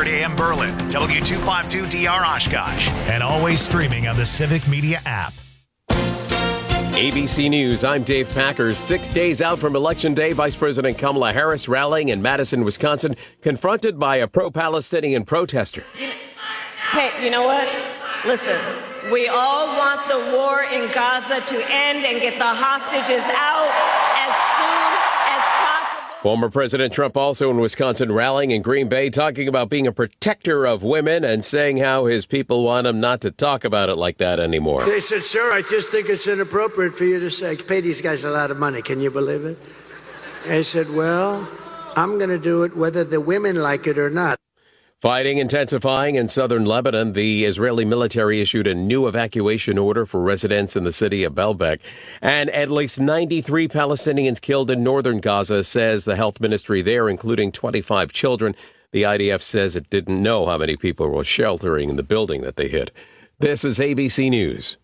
600 AM Berlin, W252DR Oshkosh, and always streaming on the Civic Media app. ABC News, I'm Dave Packer. 6 days out from Election Day, Vice President Kamala Harris rallying in Madison, Wisconsin, confronted by a pro-Palestinian protester. Hey, you know what? Listen, we all want the war in Gaza to end and get the hostages out as soon as possible. Former President Trump also in Wisconsin rallying in Green Bay, talking about being a protector of women and saying how his people want him not to talk about it like that anymore. They said, sir, I just think it's inappropriate for you to say, pay these guys a lot of money. Can you believe it? I said, well, I'm going to do it whether the women like it or not. Fighting intensifying in southern Lebanon, the Israeli military issued a new evacuation order for residents in the city of Baalbek. And at least 93 Palestinians killed in northern Gaza, says the health ministry there, including 25 children. The IDF says it didn't know how many people were sheltering in the building that they hit. This is ABC News.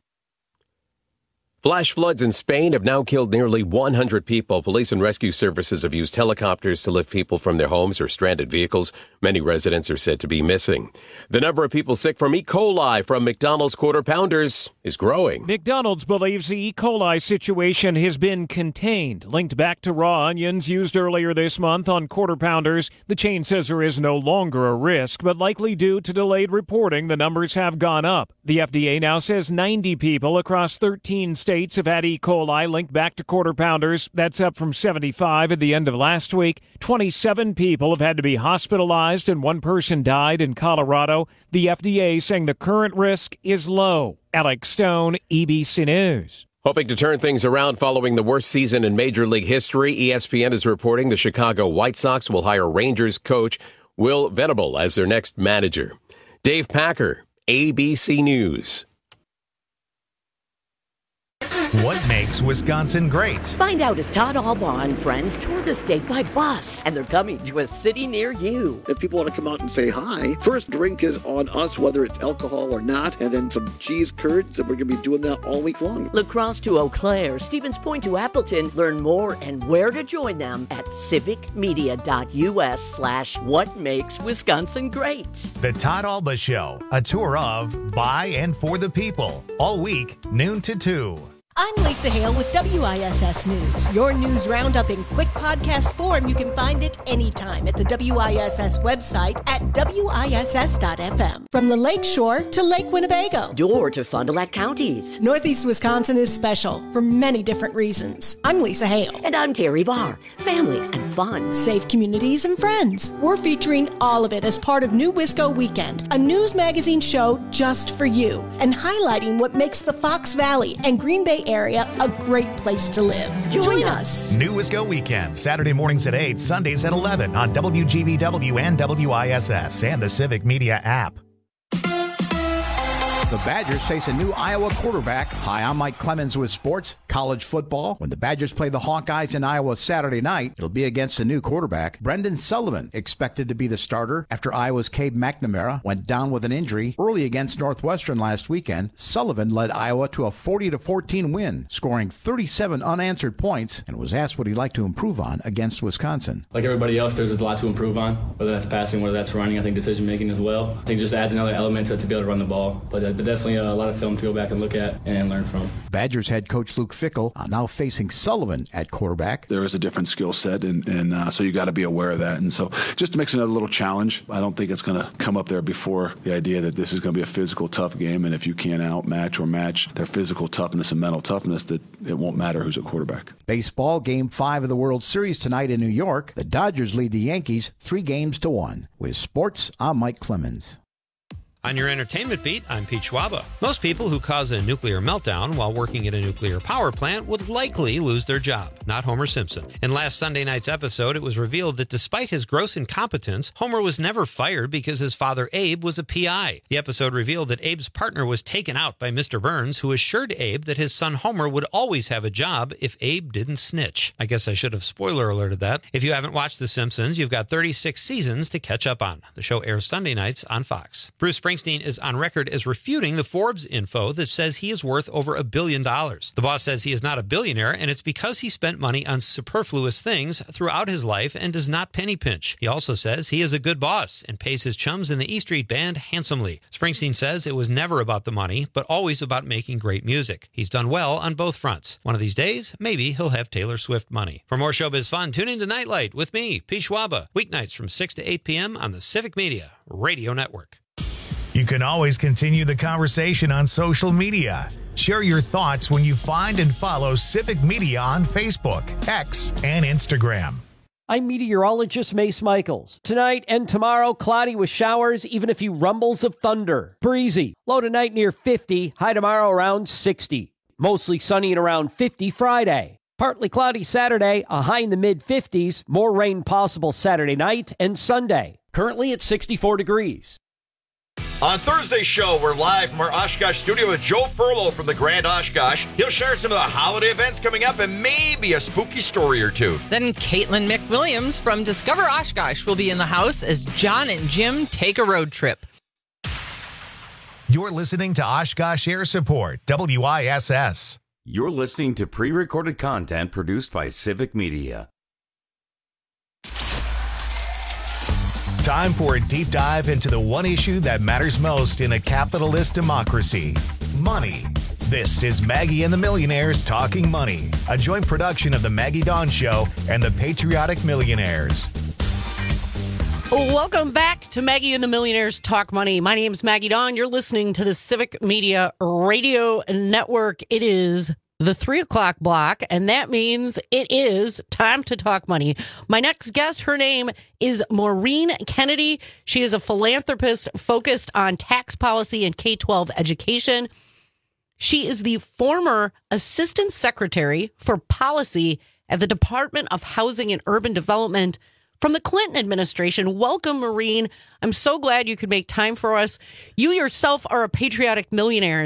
Flash floods in Spain have now killed nearly 100 people. Police and rescue services have used helicopters to lift people from their homes or stranded vehicles. Many residents are said to be missing. The number of people sick from E. coli from McDonald's Quarter Pounders is growing. McDonald's believes the E. coli situation has been contained. Linked back to raw onions used earlier this month on Quarter Pounders, the chain says there is no longer a risk, but likely due to delayed reporting, the numbers have gone up. The FDA now says 90 people across 13 states have had E. coli linked back to Quarter Pounders. That's up from 75 at the end of last week. 27 people have had to be hospitalized and one person died in Colorado. The FDA saying the current risk is low. Alex Stone, ABC News. Hoping to turn things around following the worst season in Major League history, ESPN is reporting the Chicago White Sox will hire Rangers coach Will Venable as their next manager. Dave Packer, ABC News. What makes Wisconsin great? Find out as Todd Albaugh and friends tour the state by bus, and they're coming to a city near you. If people want to come out and say hi, first drink is on us, whether it's alcohol or not, and then some cheese curds, and we're going to be doing that all week long. La Crosse to Eau Claire, Stevens Point to Appleton. Learn more and where to join them at civicmedia.us/what makes Wisconsin great. The Todd Albaugh Show, a tour of, by, and for the people. All week, noon to 2. I'm Lisa Hale with WISS News. Your news roundup in quick podcast form. You can find it anytime at the WISS website at WISS.FM. From the Lake Shore to Lake Winnebago. Door to Fond du Lac counties. Northeast Wisconsin is special for many different reasons. I'm Lisa Hale. And I'm Terry Barr. Family and fun. Safe communities and friends. We're featuring all of it as part of New Wisco Weekend, a news magazine show just for you, and highlighting what makes the Fox Valley and Green Bay area a great place to live. Join us. New Wisco Weekend, Saturday mornings at 8, Sundays at 11 on WGBW and WISS and the Civic Media app. The Badgers face a new Iowa quarterback. Hi, I'm Mike Clemens with sports, college football. When the Badgers play the Hawkeyes in Iowa Saturday night, it'll be against a new quarterback. Brendan Sullivan expected to be the starter after Iowa's Cade McNamara went down with an injury early against Northwestern last weekend. Sullivan led Iowa to a 40-14 win, scoring 37 unanswered points, and was asked what he'd like to improve on against Wisconsin. Like everybody else, there's a lot to improve on, whether that's passing, whether that's running, I think decision-making as well. I think it just adds another element to be able to run the ball. But definitely a lot of film to go back and look at and learn from. Badgers head coach Luke Fickell now facing Sullivan at quarterback. There is a different skill set, and so you got to be aware of that. And so just makes another little challenge. I don't think it's going to come up there before the idea that this is going to be a physical, tough game, and if you can't outmatch or match their physical toughness and mental toughness, that it won't matter who's at quarterback. Baseball, Game 5 of the World Series tonight in New York. The Dodgers lead the Yankees 3-1. With sports, I'm Mike Clemens. On your entertainment beat, I'm Pete Schwaba. Most people who cause a nuclear meltdown while working at a nuclear power plant would likely lose their job, not Homer Simpson. In last Sunday night's episode, it was revealed that despite his gross incompetence, Homer was never fired because his father Abe was a PI. The episode revealed that Abe's partner was taken out by Mr. Burns, who assured Abe that his son Homer would always have a job if Abe didn't snitch. I guess I should have spoiler alerted that. If you haven't watched The Simpsons, you've got 36 seasons to catch up on. The show airs Sunday nights on Fox. Bruce Springsteen Springsteen is on record as refuting the Forbes info that says he is worth over $1 billion. The boss says he is not a billionaire, and it's because he spent money on superfluous things throughout his life and does not penny pinch. He also says he is a good boss and pays his chums in the E Street Band handsomely. Springsteen says it was never about the money, but always about making great music. He's done well on both fronts. One of these days, maybe he'll have Taylor Swift money. For more showbiz fun, tune in to Nightlight with me, Pete Schwaba, weeknights from 6 to 8 p.m. on the Civic Media Radio Network. You can always continue the conversation on social media. Share your thoughts when you find and follow Civic Media on Facebook, X, and Instagram. I'm meteorologist Mace Michaels. Tonight and tomorrow, cloudy with showers, even a few rumbles of thunder. Breezy. Low tonight near 50, high tomorrow around 60. Mostly sunny and around 50 Friday. Partly cloudy Saturday, a high in the mid-50s. More rain possible Saturday night and Sunday. Currently at 64 degrees. On Thursday's show, we're live from our Oshkosh studio with Joe Furlow from the Grand Oshkosh. He'll share some of the holiday events coming up and maybe a spooky story or two. Then Caitlin McWilliams from Discover Oshkosh will be in the house as John and Jim take a road trip. You're listening to Oshkosh Air Support, WISS. You're listening to pre-recorded content produced by Civic Media. Time for a deep dive into the one issue that matters most in a capitalist democracy: money. This is Maggie and the Millionaires Talking Money, a joint production of the Maggie Dawn Show and the Patriotic Millionaires. Welcome back to Maggie and the Millionaires Talk Money. My name's Maggie Dawn. You're listening to the Civic Media Radio Network. It is the 3 o'clock block, and that means it is time to talk money. My next guest, her name is Maureen Kennedy. She is a philanthropist focused on tax policy and K-12 education. She is the former Assistant Secretary for Policy at the Department of Housing and Urban Development from the Clinton administration. Welcome, Maureen. I'm so glad you could make time for us. You yourself are a patriotic millionaire.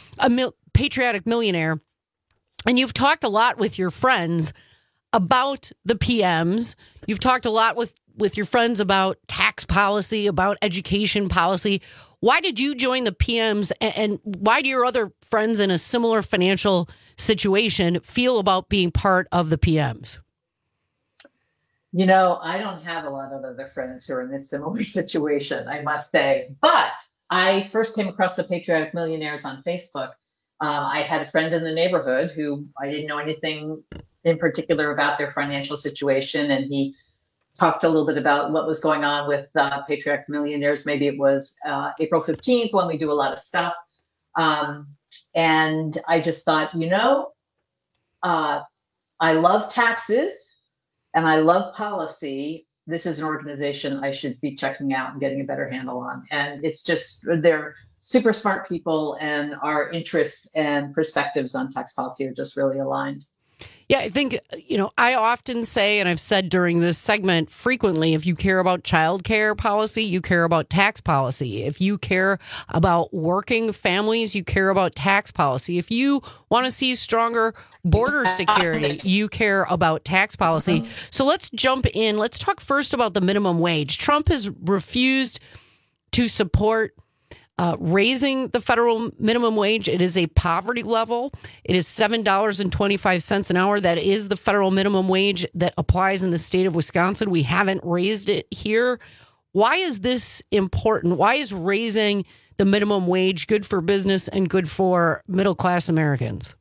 And you've talked a lot with your friends about the PMs. You've talked a lot with your friends about tax policy, about education policy. Why did you join the PMs, and why do your other friends in a similar financial situation feel about being part of the PMs? You know, I don't have a lot of other friends who are in this similar situation, I must say. But I first came across the Patriotic Millionaires on Facebook. I had a friend in the neighborhood who I didn't know anything in particular about their financial situation, and he talked a little bit about what was going on with Patriotic Millionaires. Maybe it was April 15th when we do a lot of stuff. And I just thought, I love taxes and I love policy. This is an organization I should be checking out and getting a better handle on. And it's just, they're super smart people, and our interests and perspectives on tax policy are just really aligned. Yeah, I think, I often say, and I've said during this segment frequently, if you care about child care policy, you care about tax policy. If you care about working families, you care about tax policy. If you want to see stronger border security, you care about tax policy. So let's jump in. Let's talk first about the minimum wage. Trump has refused to support raising the federal minimum wage. It is a poverty level. It is $7.25 an hour. That is the federal minimum wage that applies in the state of Wisconsin. We haven't raised it here. Why is this important? Why is raising the minimum wage good for business and good for middle-class Americans?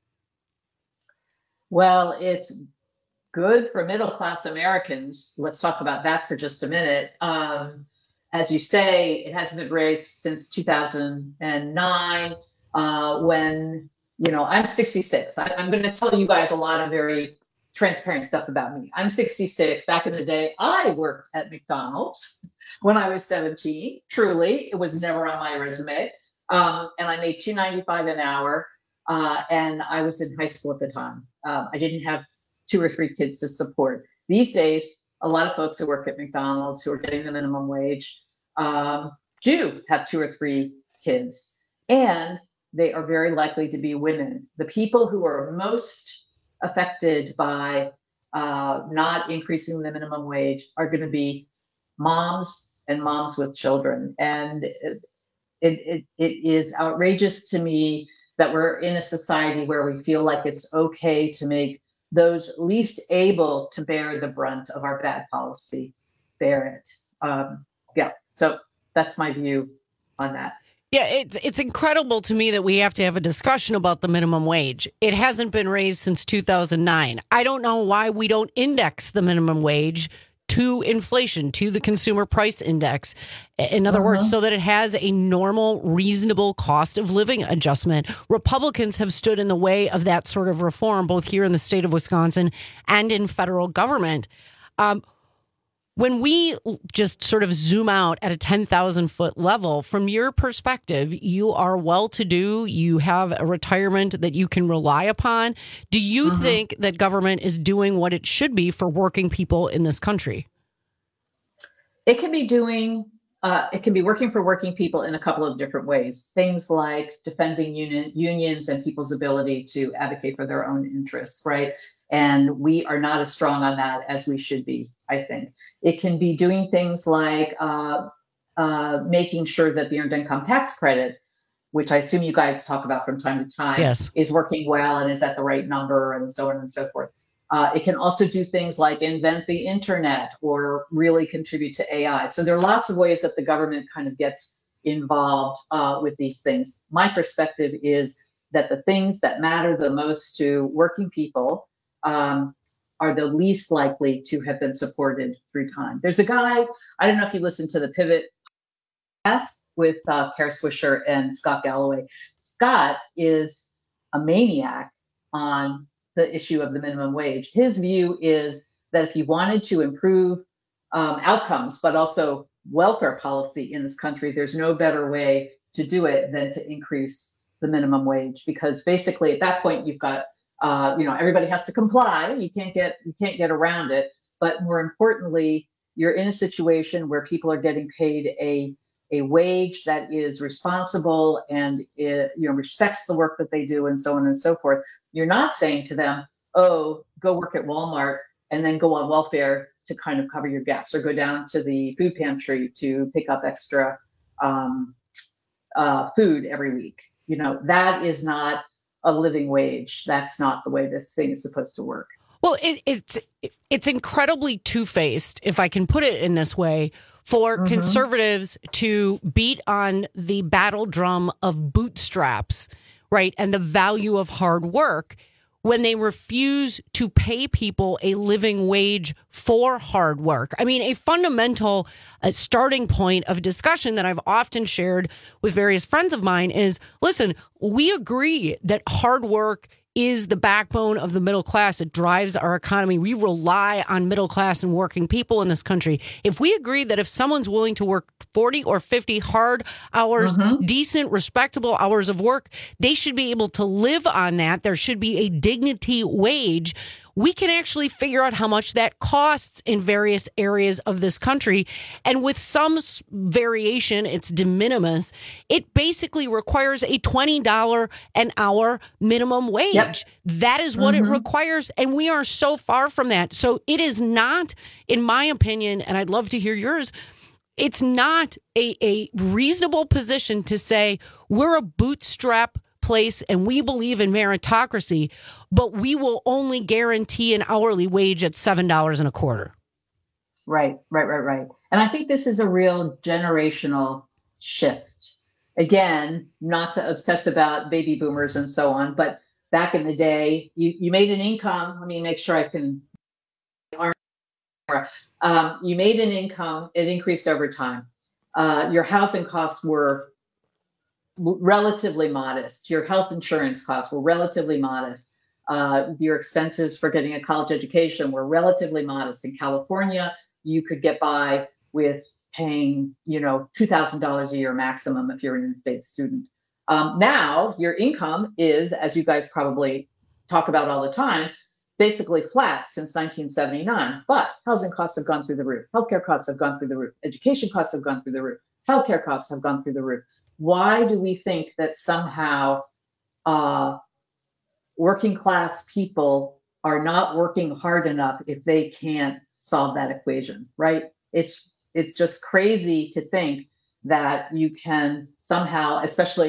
Well, it's good for middle-class Americans. Let's talk about that for just a minute. As you say, it hasn't been raised since 2009 when, I'm 66. I'm going to tell you guys a lot of very transparent stuff about me. I'm 66. Back in the day, I worked at McDonald's when I was 17. Truly, it was never on my resume. And I made $2.95 an hour. And I was in high school at the time. I didn't have 2 or 3 kids to support. These days, a lot of folks who work at McDonald's who are getting the minimum wage do have 2 or 3 kids, and they are very likely to be women. The people who are most affected by not increasing the minimum wage are going to be moms and moms with children. And It is outrageous to me that we're in a society where we feel like it's okay to make those least able to bear the brunt of our bad policy bear it. So that's my view on that. Yeah, it's incredible to me that we have to have a discussion about the minimum wage. It hasn't been raised since 2009. I don't know why we don't index the minimum wage to inflation, to the consumer price index. In other words, so that it has a normal, reasonable cost of living adjustment. Republicans have stood in the way of that sort of reform, both here in the state of Wisconsin and in federal government. When we just sort of zoom out at a 10,000 foot level, from your perspective, you are well-to-do, you have a retirement that you can rely upon. Do you think that government is doing what it should be for working people in this country? It can be working for working people in a couple of different ways. Things like defending unions and people's ability to advocate for their own interests, right? And we are not as strong on that as we should be, I think. It can be doing things like making sure that the earned income tax credit, which I assume you guys talk about from time to time, is working well and is at the right number and so on and so forth. It can also do things like invent the internet or really contribute to AI. So there are lots of ways that the government kind of gets involved with these things. My perspective is that the things that matter the most to working people are the least likely to have been supported through time. There's a guy, I don't know if you listened to the Pivot podcast with Kara Swisher and Scott Galloway. Scott is a maniac on the issue of the minimum wage. His view is that if you wanted to improve outcomes, but also welfare policy in this country, there's no better way to do it than to increase the minimum wage, because basically at that point you've got everybody has to comply. You can't get around it. But more importantly, you're in a situation where people are getting paid a wage that is responsible and respects the work that they do and so on and so forth. You're not saying to them, oh, go work at Walmart and then go on welfare to kind of cover your gaps, or go down to the food pantry to pick up extra food every week. That is not a living wage. That's not the way this thing is supposed to work. Well, it's incredibly two-faced, if I can put it in this way, for conservatives to beat on the battle drum of bootstraps, right, and the value of hard work, when they refuse to pay people a living wage for hard work. I mean, a fundamental starting point of discussion that I've often shared with various friends of mine is, listen, we agree that hard work is the backbone of the middle class. It drives our economy. We rely on middle class and working people in this country. If we agree that if someone's willing to work 40 or 50 hard hours, decent, respectable hours of work, they should be able to live on that. There should be a dignity wage. We can actually figure out how much that costs in various areas of this country. And with some variation, it's de minimis. It basically requires a $20 an hour minimum wage. Yep. That is what it requires. And we are so far from that. So it is not, in my opinion, and I'd love to hear yours, it's not a reasonable position to say we're a bootstrap place and we believe in meritocracy, but we will only guarantee an hourly wage at $7.25. Right. And I think this is a real generational shift. Again, not to obsess about baby boomers and so on, but back in the day, you made an income. Let me make sure I can. You made an income. It increased over time. Your housing costs were relatively modest. Your health insurance costs were relatively modest. Your expenses for getting a college education were relatively modest. In California, you could get by with paying, $2,000 a year maximum if you're an in-state student. Now your income is, as you guys probably talk about all the time, basically flat since 1979. But housing costs have gone through the roof. Healthcare costs have gone through the roof. Education costs have gone through the roof. Childcare costs have gone through the roof. Why do we think that somehow working class people are not working hard enough if they can't solve that equation, right? It's just crazy to think that you can somehow,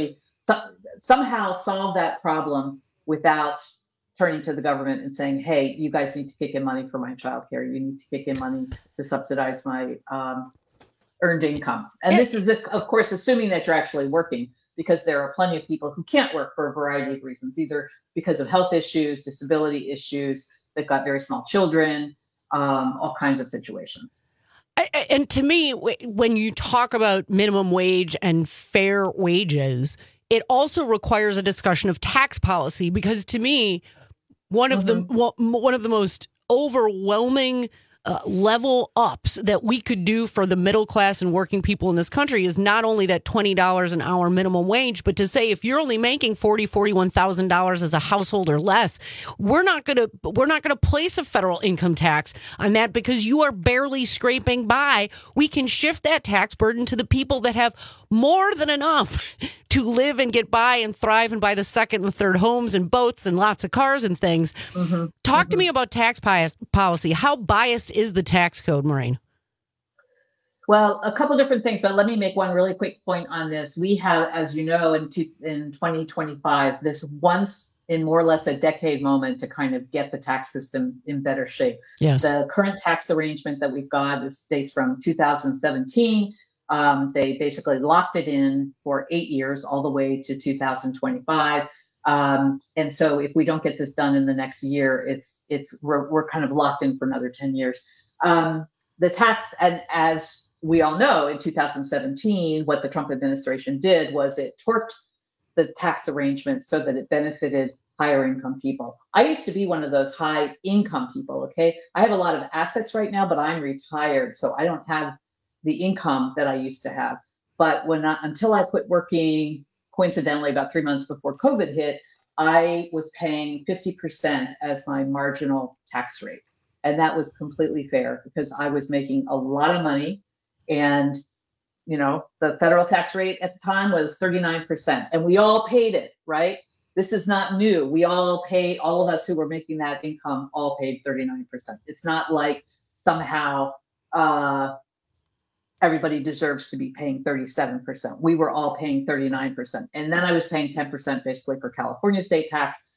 somehow solve that problem without turning to the government and saying, hey, you guys need to kick in money for my childcare. You need to kick in money to subsidize my earned income. And this is, of course, assuming that you're actually working, because there are plenty of people who can't work for a variety of reasons, either because of health issues, disability issues, they've got very small children, all kinds of situations. And to me, when you talk about minimum wage and fair wages, it also requires a discussion of tax policy, because to me, one of the most overwhelming level ups that we could do for the middle class and working people in this country is not only that $20 an hour minimum wage, but to say if you're only making $41,000 as a household or less, we're not going to place a federal income tax on that because you are barely scraping by. We can shift that tax burden to the people that have more than enough to live and get by and thrive and buy the second and third homes and boats and lots of cars and things. Talk to me about tax policy. How biased is the tax code, Maureen? Well, a couple different things, but let me make one really quick point on this. We have, as you know, in 2025, this once in more or less a decade moment to kind of get the tax system in better shape. Yes. The current tax arrangement that we've got is dates from 2017. They basically locked it in for 8 years, all the way to 2025. And so if we don't get this done in the next year, we're kind of locked in for another 10 years. The tax, and as we all know, in 2017, what the Trump administration did was it torqued the tax arrangement so that it benefited higher income people. I used to be one of those high income people, okay? I have a lot of assets right now, but I'm retired, so I don't have the income that I used to have. But until I quit working, coincidentally, about 3 months before COVID hit, I was paying 50% as my marginal tax rate. And that was completely fair because I was making a lot of money. And, the federal tax rate at the time was 39%. And we all paid it, right? This is not new. We all paid, all of us who were making that income all paid 39%. It's not like somehow everybody deserves to be paying 37%. We were all paying 39%. And then I was paying 10% basically for California state tax,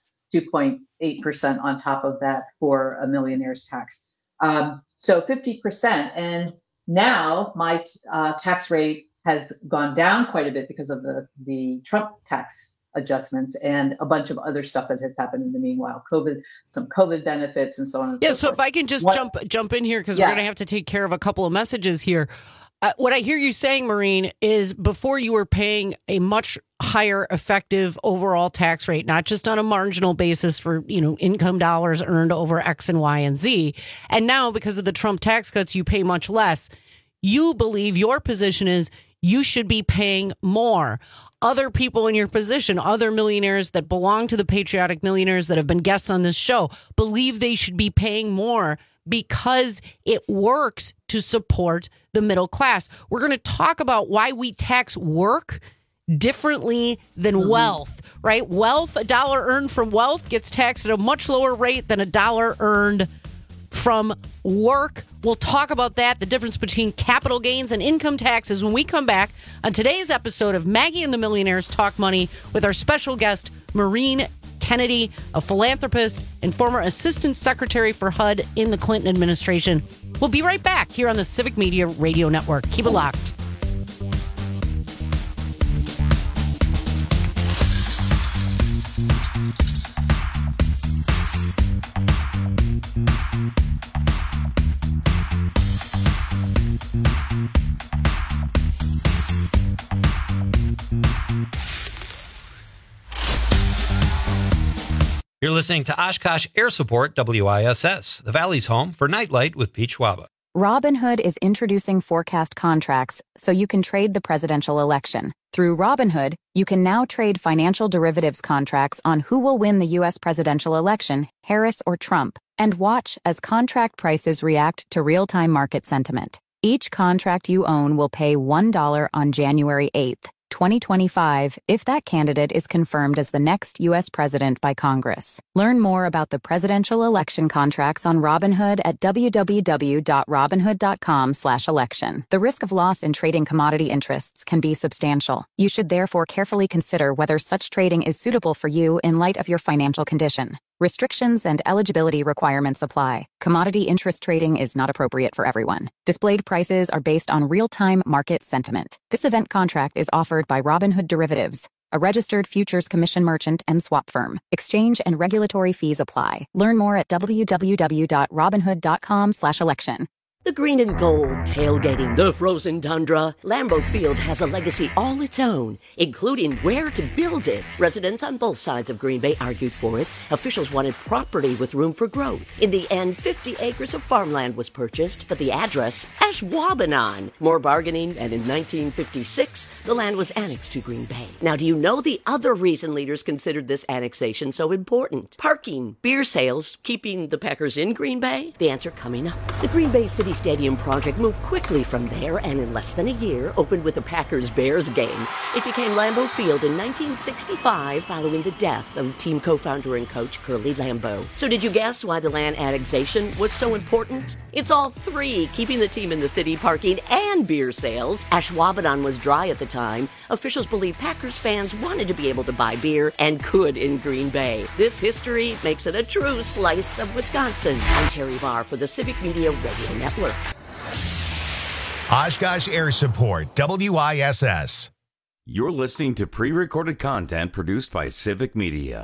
2.8% on top of that for a millionaire's tax. So 50%. And now my tax rate has gone down quite a bit because of the Trump tax adjustments and a bunch of other stuff that has happened in the meanwhile, some COVID benefits and so on and so forth. So if I can just jump in here, because we're going to have to take care of a couple of messages here. What I hear you saying, Maureen, is before you were paying a much higher effective overall tax rate, not just on a marginal basis for, income dollars earned over X and Y and Z. And now because of the Trump tax cuts, you pay much less. You believe your position is you should be paying more. Other people in your position, other millionaires that belong to the Patriotic Millionaires that have been guests on this show, believe they should be paying more because it works to support the middle class. We're going to talk about why we tax work differently than wealth, right? Wealth, a dollar earned from wealth gets taxed at a much lower rate than a dollar earned from work. We'll talk about that, the difference between capital gains and income taxes, when we come back on today's episode of Maggie and the Millionaires Talk Money with our special guest, Maureen Kennedy, a philanthropist and former assistant secretary for HUD in the Clinton administration. We'll be right back here on the Civic Media Radio Network. Keep it locked. You're listening to Oshkosh Air Support WISS, the Valley's home for Nightlight with Pete Schwaba. Robinhood is introducing forecast contracts so you can trade the presidential election. Through Robinhood, you can now trade financial derivatives contracts on who will win the U.S. presidential election, Harris or Trump, and watch as contract prices react to real-time market sentiment. Each contract you own will pay $1 on January 8th, 2025 if that candidate is confirmed as the next U.S. president by Congress. Learn more about the presidential election contracts on Robinhood at www.robinhood.com/election. The risk of loss in trading commodity interests can be substantial. You should therefore carefully consider whether such trading is suitable for you in light of your financial condition. Restrictions and eligibility requirements apply. Commodity interest trading is not appropriate for everyone. Displayed prices are based on real-time market sentiment. This event contract is offered by Robinhood Derivatives, a registered futures commission merchant and swap firm. Exchange and regulatory fees apply. Learn more at www.robinhood.com/election. The green and gold tailgating, the frozen tundra. Lambeau Field has a legacy all its own, including where to build it. Residents on both sides of Green Bay argued for it. Officials wanted property with room for growth. In the end, 50 acres of farmland was purchased, but the address, Ashwaubenon. More bargaining, and in 1956, the land was annexed to Green Bay. Now, do you know the other reason leaders considered this annexation so important? Parking, beer sales, keeping the Packers in Green Bay? The answer coming up. The Green Bay City Stadium project moved quickly from there and in less than a year opened with a Packers-Bears game. It became Lambeau Field in 1965 following the death of team co-founder and coach Curly Lambeau. So did you guess why the land annexation was so important? It's all three, keeping the team in the city, parking, and beer sales. Ashwaubenon was dry at the time. Officials believe Packers fans wanted to be able to buy beer and could in Green Bay. This history makes it a true slice of Wisconsin. I'm Terry Barr for the Civic Media Radio Network. Oshkosh Air Support, WISS. You're listening to pre-recorded content produced by Civic Media.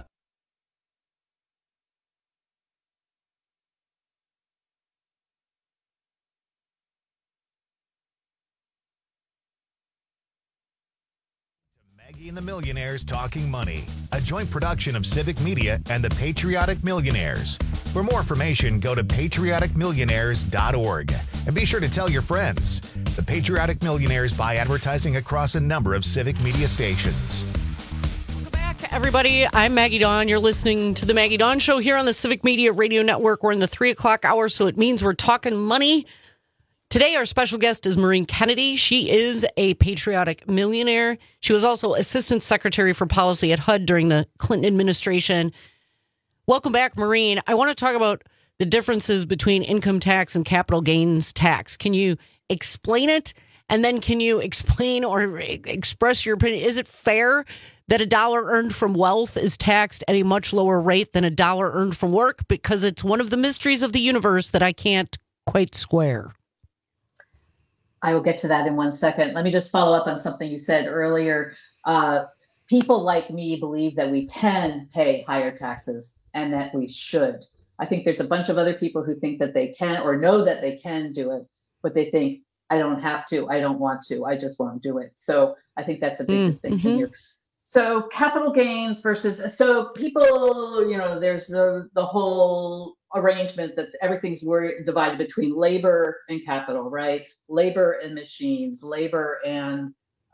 Maggie and the Millionaires Talking Money, a joint production of Civic Media and the Patriotic Millionaires. For more information, go to patrioticmillionaires.org and be sure to tell your friends. The Patriotic Millionaires buy advertising across a number of Civic Media stations. Welcome back, everybody. I'm Maggie Dawn. You're listening to the Maggie Dawn Show here on the Civic Media Radio Network. We're in the 3 o'clock hour, so it means we're talking money. Today, our special guest is Maureen Kennedy. She is a patriotic millionaire. She was also Assistant Secretary for Policy at HUD during the Clinton administration. Welcome back, Maureen. I want to talk about the differences between income tax and capital gains tax. Can you explain it? And then can you explain or express your opinion? Is it fair that $1 earned from wealth is taxed at a much lower rate than $1 earned from work? Because it's one of the mysteries of the universe that I can't quite square. I will get to that in 1 second. Let me just follow up on something you said earlier. People like me believe that we can pay higher taxes and that we should. I think there's a bunch of other people who think that they can or know that they can do it, but they think, I don't have to, I don't want to, I just won't do it. So I think that's a big distinction here. So capital gains versus, so people, there's the whole arrangement that everything's divided between labor and capital, right? Labor and machines, labor and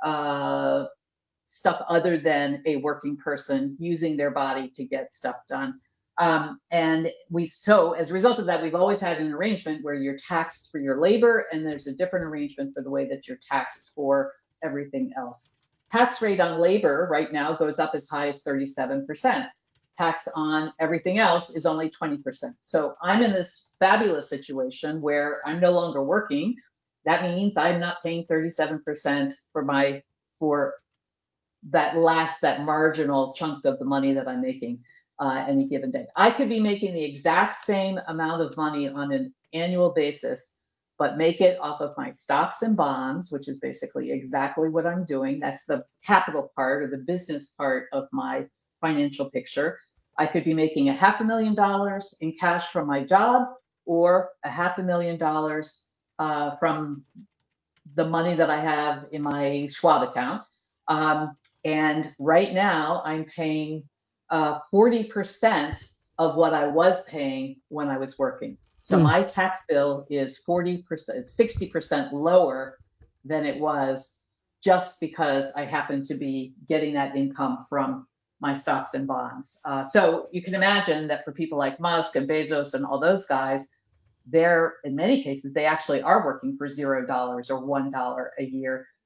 stuff other than a working person using their body to get stuff done. And so as a result of that, we've always had an arrangement where you're taxed for your labor, and there's a different arrangement for the way that you're taxed for everything else. Tax rate on labor right now goes up as high as 37%. Tax on everything else is only 20%. So I'm in this fabulous situation where I'm no longer working. That means I'm not paying 37% for that marginal chunk of the money that I'm making any given day. I could be making the exact same amount of money on an annual basis, but make it off of my stocks and bonds, which is basically exactly what I'm doing. That's the capital part or the business part of my financial picture. I could be making $500,000 in cash from my job, or $500,000 from the money that I have in my Schwab account. And right now I'm paying 40% of what I was paying when I was working. So my tax bill is 40%, 60% lower than it was just because I happen to be getting that income from my stocks and bonds. So you can imagine that for people like Musk and Bezos and all those guys, in many cases, they actually are working for $0 or $1 a year.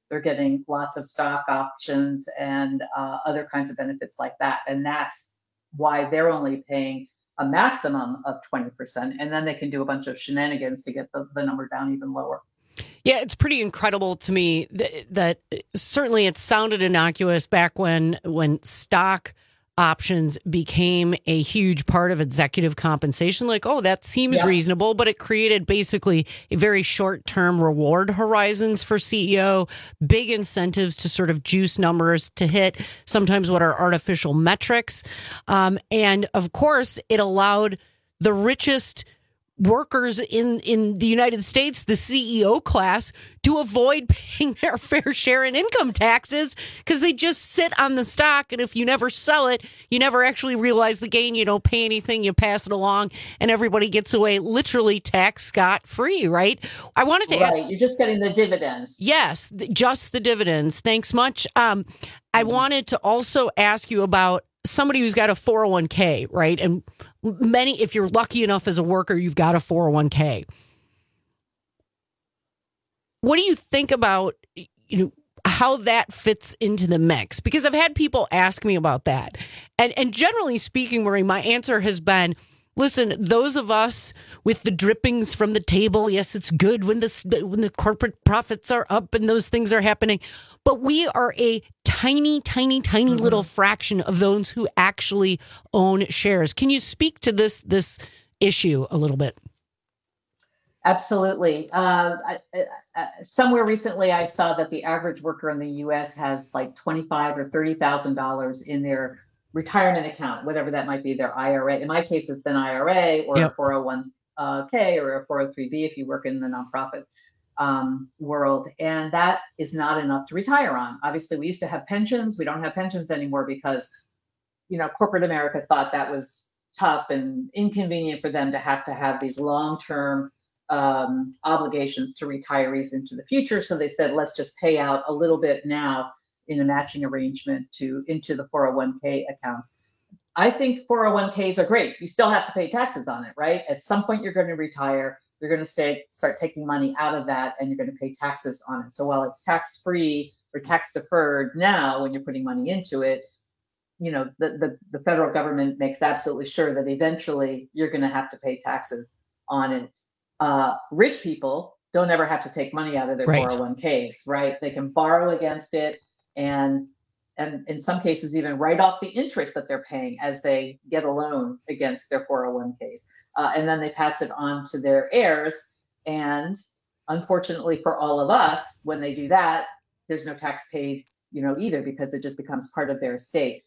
They're getting lots of stock options and other kinds of benefits like that. And that's why they're only paying a maximum of 20%. And then they can do a bunch of shenanigans to get the number down even lower. Yeah, it's pretty incredible to me that certainly it sounded innocuous back when stock options became a huge part of executive compensation. Like, oh, that seems reasonable, but it created basically a very short-term reward horizons for CEO, big incentives to sort of juice numbers to hit sometimes what are artificial metrics. And of course, it allowed the richest workers in the United States, the CEO class, to avoid paying their fair share in income taxes because they just sit on the stock. And if you never sell it, you never actually realize the gain. You don't pay anything. You pass it along and everybody gets away literally tax scot-free, right? I wanted to add, you're just getting the dividends. Yes, just the dividends. Thanks much. I wanted to also ask you about somebody who's got a 401k, right? And many, if you're lucky enough as a worker, you've got a 401k. What do you think about, how that fits into the mix? Because I've had people ask me about that. And generally speaking, Marie, my answer has been, listen, those of us with the drippings from the table, yes, it's good when the corporate profits are up and those things are happening. But we are a tiny little fraction of those who actually own shares. Can you speak to this issue a little bit? Absolutely. Somewhere recently, I saw that the average worker in the U.S. has like $25,000 or $30,000 in their retirement account, whatever that might be, their IRA. In my case, it's an IRA or a 401k or a 403b if you work in the nonprofit world. And that is not enough to retire on. Obviously, we used to have pensions. We don't have pensions anymore because, corporate America thought that was tough and inconvenient for them to have these long-term obligations to retirees into the future. So they said, let's just pay out a little bit now in a matching arrangement into the 401k accounts. I think 401ks are great. You still have to pay taxes on it, right? At some point, you're going to retire. You're going to start taking money out of that, and you're going to pay taxes on it. So while it's tax-free or tax-deferred now, when you're putting money into it, the federal government makes absolutely sure that eventually you're going to have to pay taxes on it. Rich people don't ever have to take money out of their 401ks, right? They can borrow against it and in some cases even write off the interest that they're paying as they get a loan against their 401ks. And then they pass it on to their heirs. And unfortunately for all of us, when they do that, there's no tax paid, either, because it just becomes part of their estate.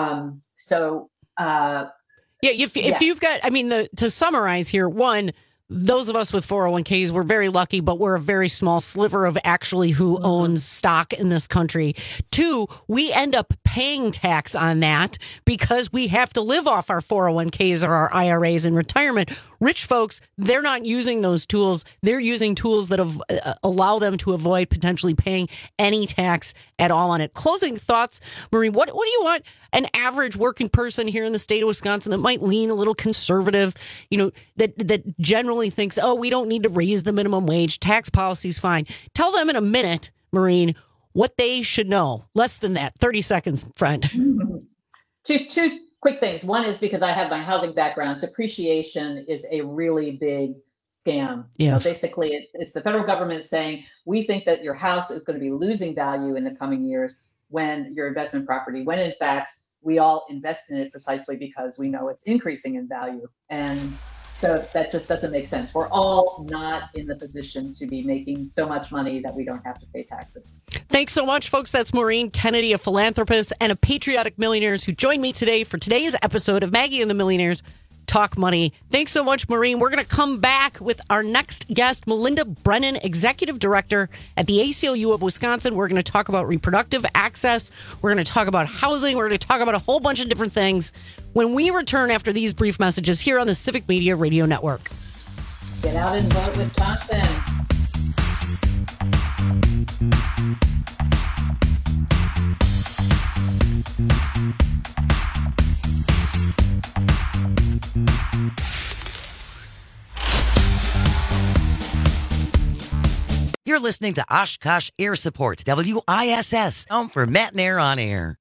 If you've got, to summarize here, one, those of us with 401ks, we're very lucky, but we're a very small sliver of actually who owns stock in this country. Two, we end up paying tax on that because we have to live off our 401ks or our IRAs in retirement. Rich folks, they're not using those tools. They're using tools that allow them to avoid potentially paying any tax at all on it. Closing thoughts, Marie, what do you want an average working person here in the state of Wisconsin that might lean a little conservative, that generally thinks, oh, we don't need to raise the minimum wage, tax policy's fine. Tell them in a minute, Maureen, what they should know. Less than that. 30 seconds, friend. Two quick things. One is because I have my housing background, depreciation is a really big scam. Yes. Basically, it's the federal government saying, we think that your house is going to be losing value in the coming years when your investment property, when in fact, we all invest in it precisely because we know it's increasing in value. And so that just doesn't make sense. We're all not in the position to be making so much money that we don't have to pay taxes. Thanks so much, folks. That's Maureen Kennedy, a philanthropist and a patriotic millionaires who joined me today for today's episode of Maggie and the Millionaires Talk Money. Thanks so much, Maureen. We're going to come back with our next guest, Melinda Brennan, Executive Director at the ACLU of Wisconsin. We're going to talk about reproductive access. We're going to talk about housing. We're going to talk about a whole bunch of different things when we return after these brief messages here on the Civic Media Radio Network. Get out and vote, Wisconsin. You're listening to Oshkosh Air Support, WISS, home for Matt and Air on Air.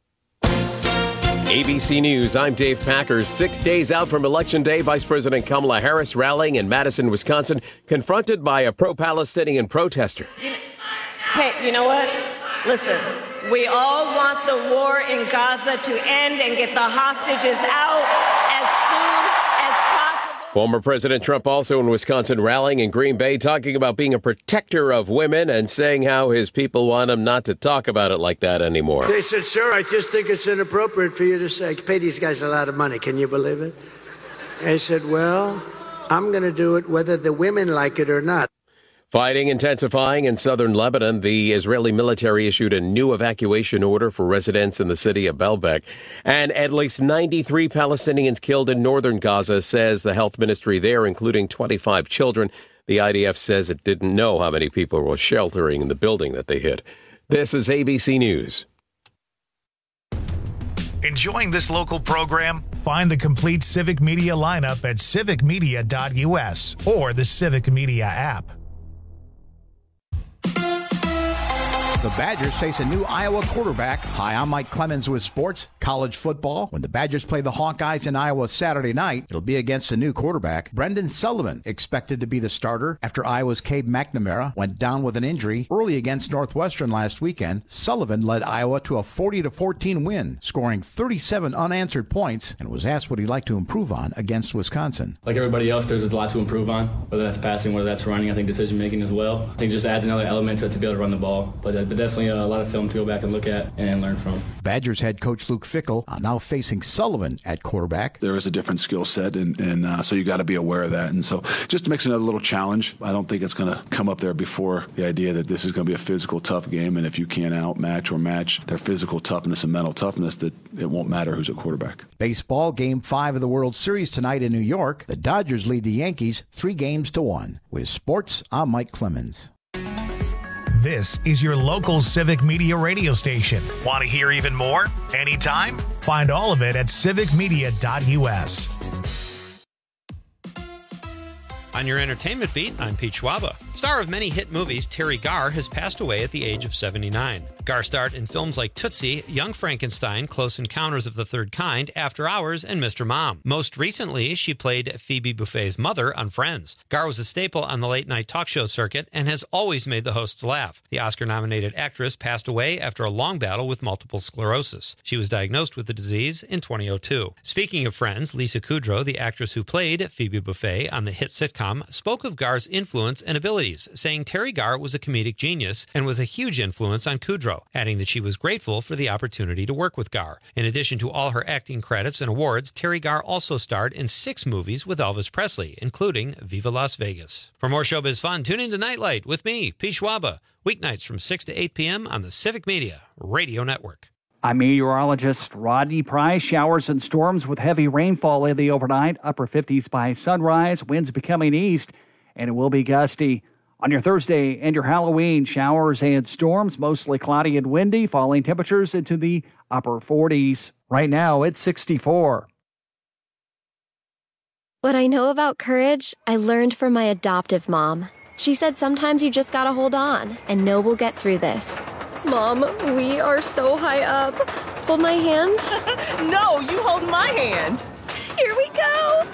ABC News, I'm Dave Packer. 6 days out from Election Day, Vice President Kamala Harris rallying in Madison, Wisconsin, confronted by a pro-Palestinian protester. Hey, you know what? Listen, we all want the war in Gaza to end and get the hostages out as soon as possible. Former President Trump also in Wisconsin rallying in Green Bay, talking about being a protector of women and saying how his people want him not to talk about it like that anymore. They said, sir, I just think it's inappropriate for you to say, pay these guys a lot of money. Can you believe it? I said, well, I'm going to do it whether the women like it or not. Fighting intensifying in southern Lebanon, the Israeli military issued a new evacuation order for residents in the city of Baalbek. And at least 93 Palestinians killed in northern Gaza, says the health ministry there, including 25 children. The IDF says it didn't know how many people were sheltering in the building that they hit. This is ABC News. Enjoying this local program? Find the complete Civic Media lineup at civicmedia.us or the Civic Media app. The Badgers face a new Iowa quarterback. Hi, I'm Mike Clemens with sports, college football. When the Badgers play the Hawkeyes in Iowa Saturday night, it'll be against the new quarterback, Brendan Sullivan, expected to be the starter after Iowa's Cade McNamara went down with an injury early against Northwestern last weekend. Sullivan led Iowa to a 40-14 win, scoring 37 unanswered points, and was asked what he'd like to improve on against Wisconsin. Like everybody else, there's a lot to improve on, whether that's passing, whether that's running, I think decision-making as well. I think just adds another element to be able to run the ball. But definitely a lot of film to go back and look at and learn from. Badgers head coach Luke Fickell now facing Sullivan at quarterback. There is a different skill set, and so you got to be aware of that. And so just to make it a little challenge, I don't think it's going to come up there before the idea that this is going to be a physical, tough game, and if you can't outmatch or match their physical toughness and mental toughness, that it won't matter who's a quarterback. Baseball, Game 5 of the World Series tonight in New York. The Dodgers lead the Yankees 3-1. With sports, I'm Mike Clemens. This is your local Civic Media radio station. Want to hear even more? Anytime? Find all of it at civicmedia.us. On your entertainment beat, I'm Pete Schwaba. Star of many hit movies, Terry Garr has passed away at the age of 79. Garr starred in films like Tootsie, Young Frankenstein, Close Encounters of the Third Kind, After Hours, and Mr. Mom. Most recently, she played Phoebe Buffay's mother on Friends. Garr was a staple on the late-night talk show circuit and has always made the hosts laugh. The Oscar-nominated actress passed away after a long battle with multiple sclerosis. She was diagnosed with the disease in 2002. Speaking of Friends, Lisa Kudrow, the actress who played Phoebe Buffay on the hit sitcom, spoke of Garr's influence and abilities, saying Terry Garr was a comedic genius and was a huge influence on Kudrow, adding that she was grateful for the opportunity to work with Garr. In addition to all her acting credits and awards, Terry Garr also starred in 6 movies with Elvis Presley, including Viva Las Vegas. For more showbiz fun, tune in to Nightlight with me, Pete Schwaba, weeknights from 6 to 8 p.m. on the Civic Media Radio Network. I'm meteorologist Rodney Price. Showers and storms with heavy rainfall in the overnight, upper 50s by sunrise, winds becoming east, and it will be gusty. On your Thursday and your Halloween, showers and storms, mostly cloudy and windy, falling temperatures into the upper 40s. Right now, it's 64. What I know about courage, I learned from my adoptive mom. She said sometimes you just gotta hold on and know we'll get through this. Mom, we are so high up. Hold my hand. No, you hold my hand. Here we go.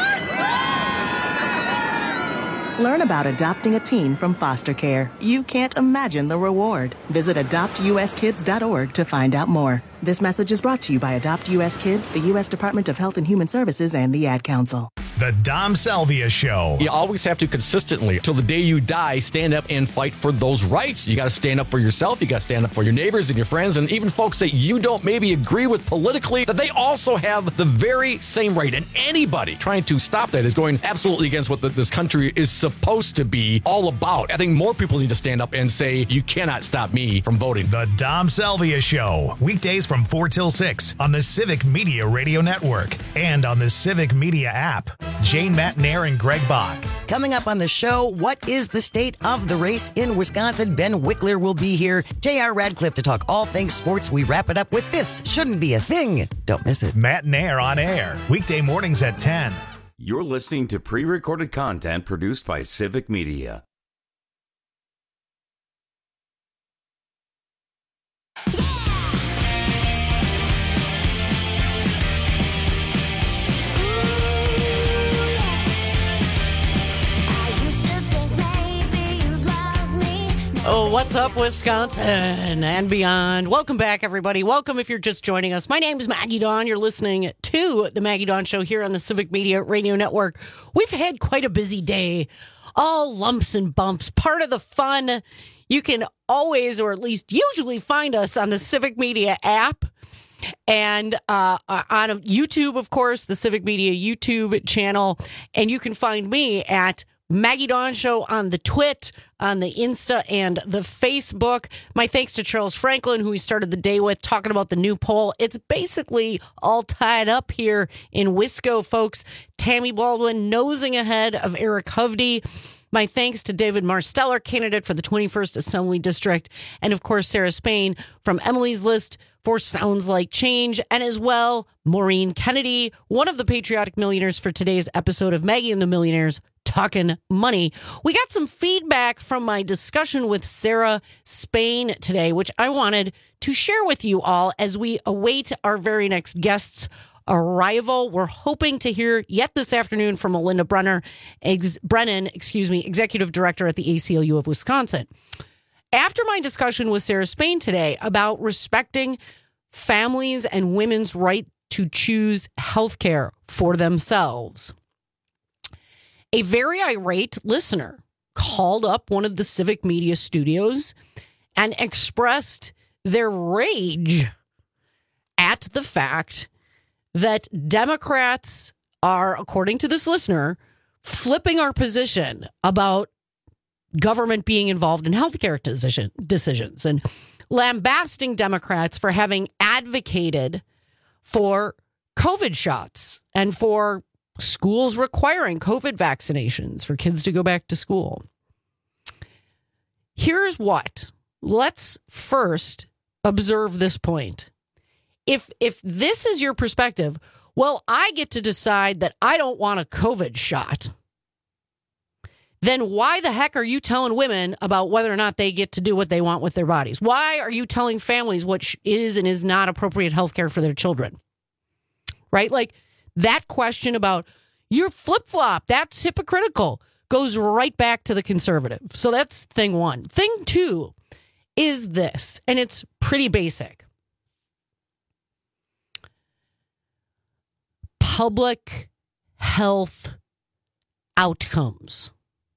Learn about adopting a teen from foster care. You can't imagine the reward. Visit adoptuskids.org to find out more. This message is brought to you by Adopt U.S. Kids, the U.S. Department of Health and Human Services, and the Ad Council. The Dom Salvia Show. You always have to consistently, till the day you die, stand up and fight for those rights. You got to stand up for yourself. You got to stand up for your neighbors and your friends and even folks that you don't maybe agree with politically, that they also have the very same right. And anybody trying to stop that is going absolutely against what this country is supposed to be all about. I think more people need to stand up and say, you cannot stop me from voting. The Dom Salvia Show. Weekdays from 4 till 6 on the Civic Media Radio Network and on the Civic Media app. Jane Matt Nair and Greg Bach. Coming up on the show, what is the state of the race in Wisconsin? Ben Wickler will be here. J.R. Radcliffe to talk all things sports. We wrap it up with This Shouldn't Be a Thing. Don't miss it. Matt Nair on air. Weekday mornings at 10. You're listening to pre-recorded content produced by Civic Media. Oh, what's up, Wisconsin and beyond? Welcome back, everybody. Welcome if you're just joining us. My name is Maggie Dawn. You're listening to the Maggie Dawn Show here on the Civic Media Radio Network. We've had quite a busy day. All lumps and bumps. Part of the fun. You can always, or at least usually, find us on the Civic Media app. And on YouTube, of course, the Civic Media YouTube channel. And you can find me at Maggie Dawn Show on the Twit, on the Insta, and the Facebook. My thanks to Charles Franklin, who we started the day with, talking about the new poll. It's basically all tied up here in Wisco, folks. Tammy Baldwin nosing ahead of Eric Hovde. My thanks to David Marsteller, candidate for the 21st Assembly District, and of course Sarah Spain from Emily's List for Sounds Like Change, and as well Maureen Kennedy, one of the patriotic millionaires for today's episode of Maggie and the Millionaires Talking Money. We got some feedback from my discussion with Sarah Spain today, which I wanted to share with you all as we await our very next guest's arrival. We're hoping to hear yet this afternoon from Melinda Brennan, Executive Director at the ACLU of Wisconsin. After my discussion with Sarah Spain today about respecting families and women's right to choose health care for themselves, a very irate listener called up one of the Civic Media studios and expressed their rage at the fact that Democrats are, according to this listener, flipping our position about government being involved in healthcare decisions and lambasting Democrats for having advocated for COVID shots and for schools requiring COVID vaccinations for kids to go back to school. Here's what. Let's first observe this point. If this is your perspective, well, I get to decide that I don't want a COVID shot, then why the heck are you telling women about whether or not they get to do what they want with their bodies? Why are you telling families what is and is not appropriate health care for their children? Right? Like, that question about your flip-flop, that's hypocritical, goes right back to the conservative. So that's thing one. Thing two is this, and it's pretty basic. Public health outcomes.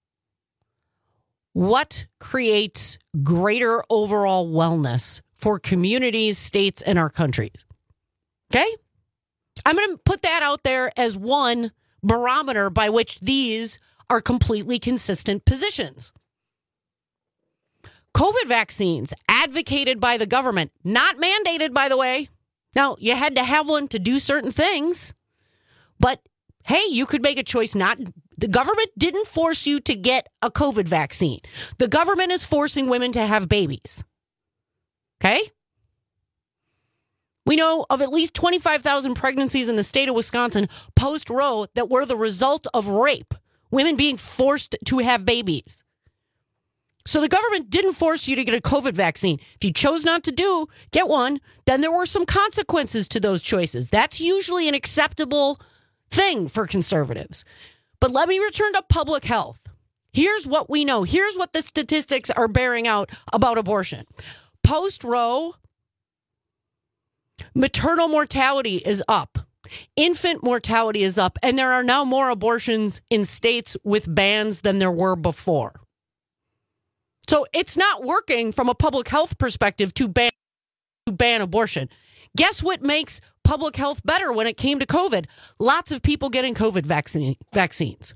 What creates greater overall wellness for communities, states, and our country? Okay? I'm going to put that out there as one barometer by which these are completely consistent positions. COVID vaccines advocated by the government, not mandated, by the way. Now, you had to have one to do certain things, but hey, you could make a choice not. The government didn't force you to get a COVID vaccine. The government is forcing women to have babies. Okay? We know of at least 25,000 pregnancies in the state of Wisconsin post-Roe that were the result of rape, women being forced to have babies. So the government didn't force you to get a COVID vaccine. If you chose not to get one, then there were some consequences to those choices. That's usually an acceptable thing for conservatives. But let me return to public health. Here's what we know. Here's what the statistics are bearing out about abortion. Post-Roe, maternal mortality is up. Infant mortality is up. And there are now more abortions in states with bans than there were before. So it's not working from a public health perspective to ban abortion. Guess what makes public health better when it came to COVID? Lots of people getting COVID vaccines.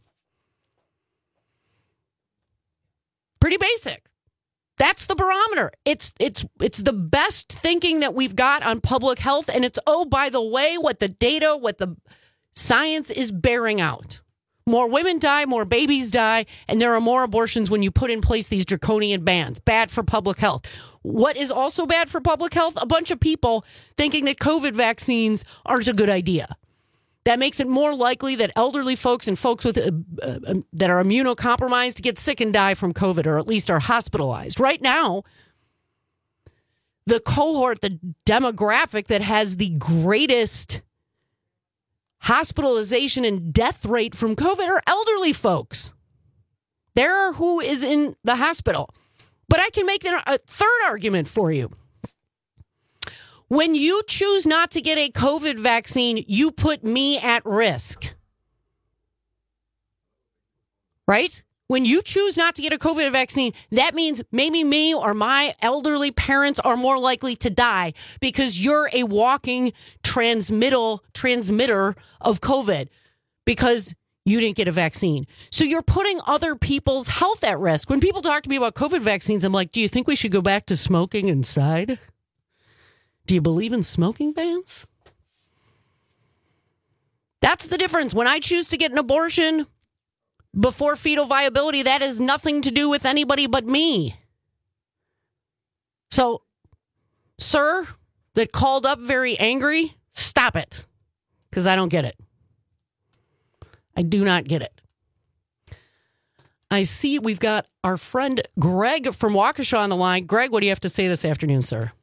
Pretty basic. That's the barometer. It's the best thinking that we've got on public health, and it's, oh, by the way, what the data, what the science is bearing out. More women die, more babies die, and there are more abortions when you put in place these draconian bans. Bad for public health. What is also bad for public health? A bunch of people thinking that COVID vaccines aren't a good idea. That makes it more likely that elderly folks and folks with that are immunocompromised get sick and die from COVID, or at least are hospitalized. Right now, the cohort, the demographic that has the greatest hospitalization and death rate from COVID are elderly folks. They're who is in the hospital. But I can make a third argument for you. When you choose not to get a COVID vaccine, you put me at risk. Right? When you choose not to get a COVID vaccine, that means maybe me or my elderly parents are more likely to die because you're a walking transmitter of COVID because you didn't get a vaccine. So you're putting other people's health at risk. When people talk to me about COVID vaccines, I'm like, do you think we should go back to smoking inside? Do you believe in smoking bans? That's the difference. When I choose to get an abortion before fetal viability, that has nothing to do with anybody but me. So, sir, that called up very angry, stop it. Because I don't get it. I do not get it. I see we've got our friend Greg from Waukesha on the line. Greg, what do you have to say this afternoon, sir?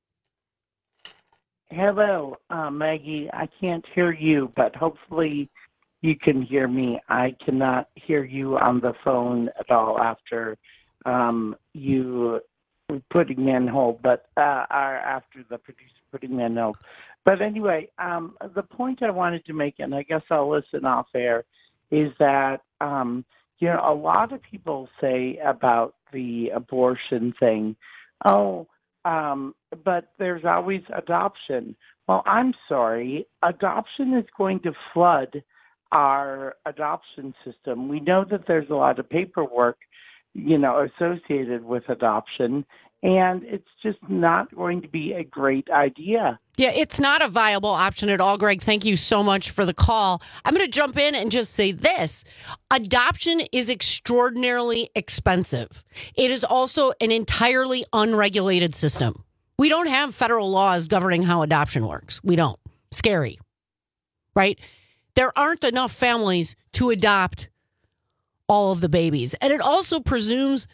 Hello, Maggie. I can't hear you, but hopefully you can hear me. I cannot hear you on the phone at all after you putting me on hold, but after the producer putting me on hold. But anyway, the point I wanted to make, and I guess I'll listen off air, is that a lot of people say about the abortion thing, but there's always adoption. Well, I'm sorry. Adoption is going to flood our adoption system. We know that there's a lot of paperwork, associated with adoption, and it's just not going to be a great idea. Yeah, it's not a viable option at all, Greg. Thank you so much for the call. I'm going to jump in and just say this. Adoption is extraordinarily expensive. It is also an entirely unregulated system. We don't have federal laws governing how adoption works. We don't. Scary, right? There aren't enough families to adopt all of the babies. And it also presumes,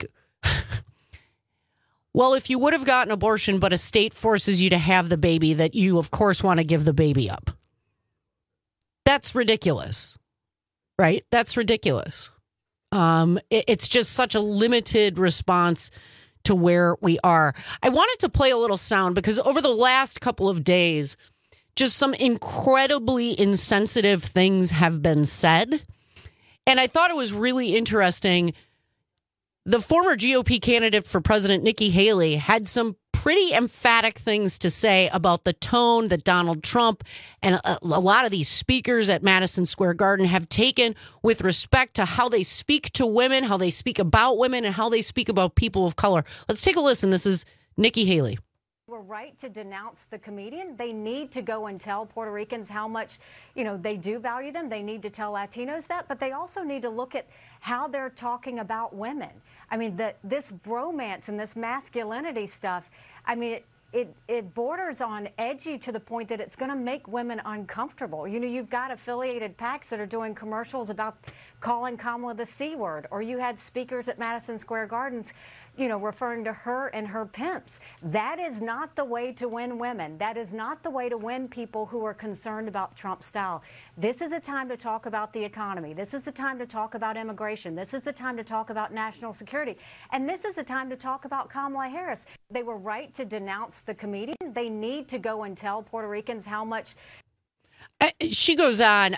well, if you would have gotten an abortion, but a state forces you to have the baby, that you, of course, want to give the baby up. That's ridiculous, right? That's ridiculous. It's just such a limited response to where we are. I wanted to play a little sound because over the last couple of days, just some incredibly insensitive things have been said. And I thought it was really interesting. The former GOP candidate for president, Nikki Haley, had some pretty emphatic things to say about the tone that Donald Trump and a lot of these speakers at Madison Square Garden have taken with respect to how they speak to women, how they speak about women, and how they speak about people of color. Let's take a listen. This is Nikki Haley. We're right to denounce the comedian. They need to go and tell Puerto Ricans how much, they do value them. They need to tell Latinos that, but they also need to look at how they're talking about women. I mean, this bromance and this masculinity stuff, I mean, it borders on edgy to the point that it's going to make women uncomfortable. You've got affiliated PACs that are doing commercials about calling Kamala the C word, or you had speakers at Madison Square Gardens, referring to her and her pimps. That is not the way to win women. That is not the way to win people who are concerned about Trump style. This is a time to talk about the economy. This is the time to talk about immigration. This is the time to talk about national security. And this is the time to talk about Kamala Harris. They were right to denounce the comedian. They need to go and tell Puerto Ricans how much. She goes on.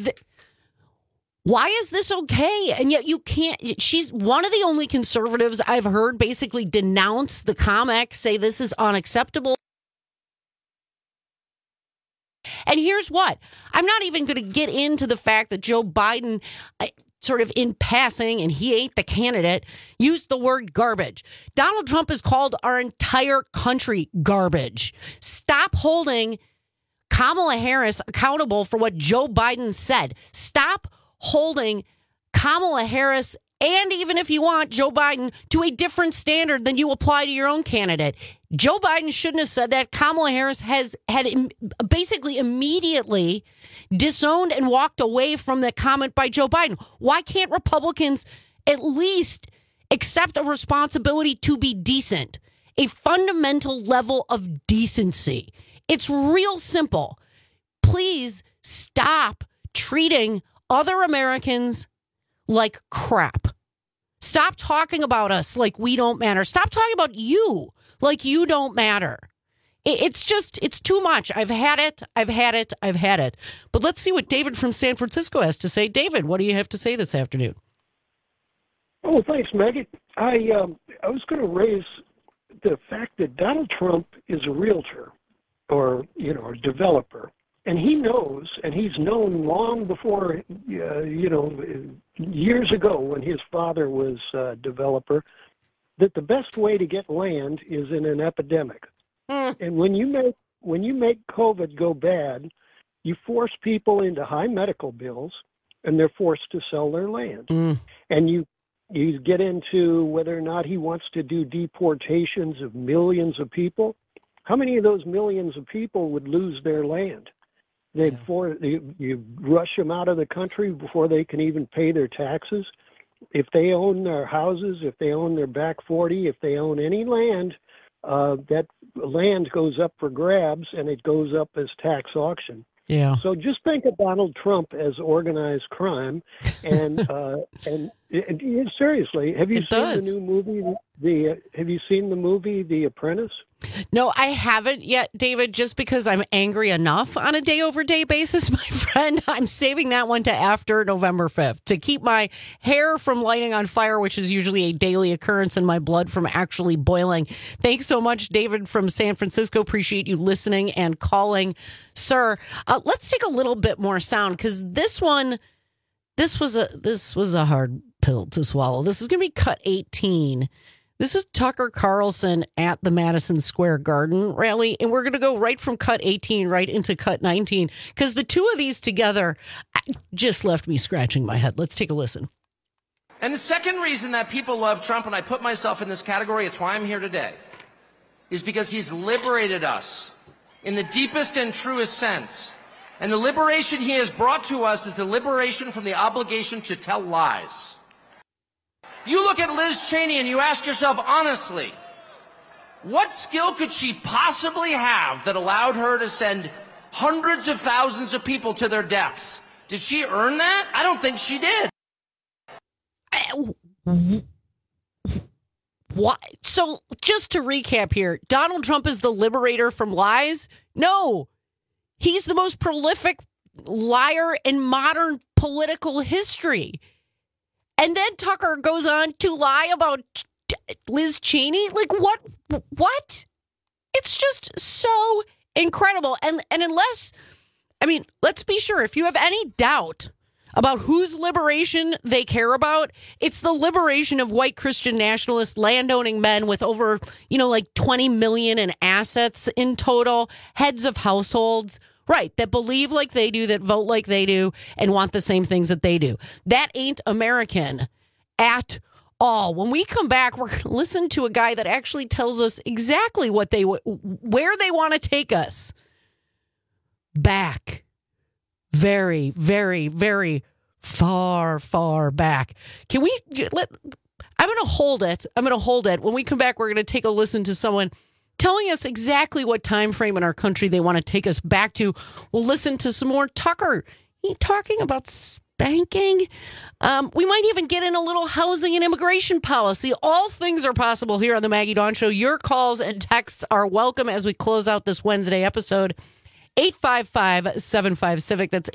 Why is this okay? And yet you can't. She's one of the only conservatives I've heard basically denounce the comic, say this is unacceptable. And here's what. I'm not even going to get into the fact that Joe Biden, sort of in passing, and he ain't the candidate, used the word garbage. Donald Trump has called our entire country garbage. Stop holding Kamala Harris accountable for what Joe Biden said. Stop holding Kamala Harris, and even if you want Joe Biden, to a different standard than you apply to your own candidate. Joe Biden shouldn't have said that. Kamala Harris had basically immediately disowned and walked away from the comment by Joe Biden. Why can't Republicans at least accept a responsibility to be decent? A fundamental level of decency. It's real simple. Please stop treating other Americans like crap. Stop talking about us like we don't matter. Stop talking about you like you don't matter. It's too much. I've had it. But let's see what David from San Francisco has to say. David, what do you have to say this afternoon? Oh, thanks, Maggie. I was going to raise the fact that Donald Trump is a realtor or, a developer. And he knows, and he's known long before, years ago when his father was a developer, that the best way to get land is in an epidemic. And when you make COVID go bad, you force people into high medical bills, and they're forced to sell their land. And you get into whether or not he wants to do deportations of millions of people. How many of those millions of people would lose their land? You rush them out of the country before they can even pay their taxes. If they own their houses, if they own their back 40, if they own any land, that land goes up for grabs, and it goes up as tax auction. Yeah. So just think of Donald Trump as organized crime, and seriously, have you seen the new movie? Have you seen the movie The Apprentice? No, I haven't yet, David, just because I'm angry enough on a day-over-day basis, my friend. I'm saving that one to after November 5th to keep my hair from lighting on fire, which is usually a daily occurrence, and my blood from actually boiling. Thanks so much, David from San Francisco. Appreciate you listening and calling, sir. Let's take a little bit more sound, because this was a hard pill to swallow. This is going to be cut 18. This is Tucker Carlson at the Madison Square Garden rally, and we're going to go right from cut 18 right into cut 19, because the two of these together just left me scratching my head. Let's take a listen. And the second reason that people love Trump, and I put myself in this category, it's why I'm here today, is because he's liberated us in the deepest and truest sense. And the liberation he has brought to us is the liberation from the obligation to tell lies. You look at Liz Cheney and you ask yourself honestly, what skill could she possibly have that allowed her to send hundreds of thousands of people to their deaths? Did she earn that? I don't think she did. What? So just to recap here, Donald Trump is the liberator from lies? No, he's the most prolific liar in modern political history. And then Tucker goes on to lie about Liz Cheney. Like, what? It's just so incredible. And unless, let's be sure, if you have any doubt about whose liberation they care about, it's the liberation of white Christian nationalist landowning men with over, 20 million in assets in total, heads of households. Right, that believe like they do, that vote like they do, and want the same things that they do. That ain't American at all. When we come back, we're going to listen to a guy that actually tells us exactly where they want to take us. Back. Very, very, very far, far back. I'm going to hold it. When we come back, we're going to take a listen to someone telling us exactly what time frame in our country they want to take us back to. We'll listen to some more Tucker. He talking about spanking. We might even get in a little housing and immigration policy. All things are possible here on the Maggie Dawn Show. Your calls and texts are welcome as we close out this Wednesday episode. 855-75-CIVIC. That's